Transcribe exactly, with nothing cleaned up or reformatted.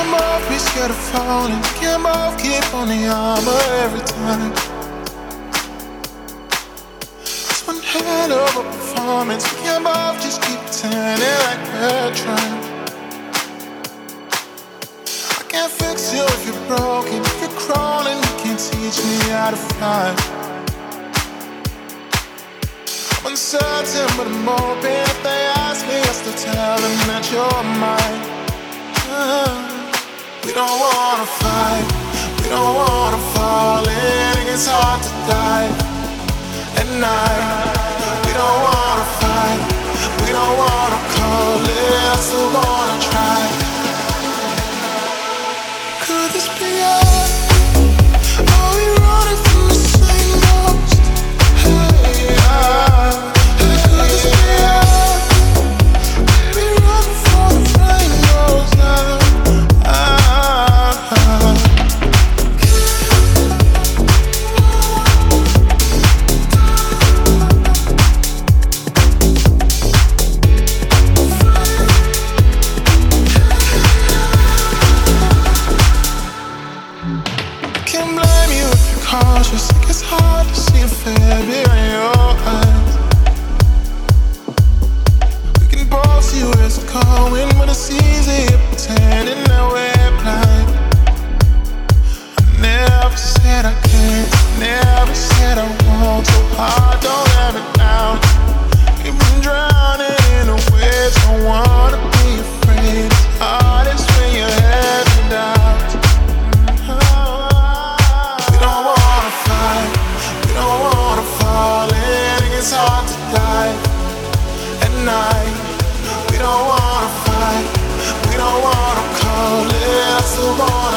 both be scared of falling. We can both keep on the armor every time. It's one hell of a performance. We can both just keep pretending like we're trying. I can't fix you if you're broken. If you're crawling, you can't teach me how to fly. I'm uncertain, but I'm open. If they ask me, I still tell them that you're mine. uh, We don't wanna fight, we don't wanna fall in. It gets hard to die at night. We don't wanna fight, we don't wanna call it. I still wanna try. Could this be us? Are we running from the same ghost? Hey, uh, could this be us? We running for the flame goes out. Cautious, it gets hard to see a fair behind your eyes. We can both see where it's going, but it's easier pretending that we're blind. I never said I can't, never said I won't. So hard, don't let me down. We've been drowning in the waves, don't wanna be afraid. It's hardest when you're heading down. We don't wanna fall in, it gets hard to die at night. We don't wanna fight, we don't wanna call it. I still want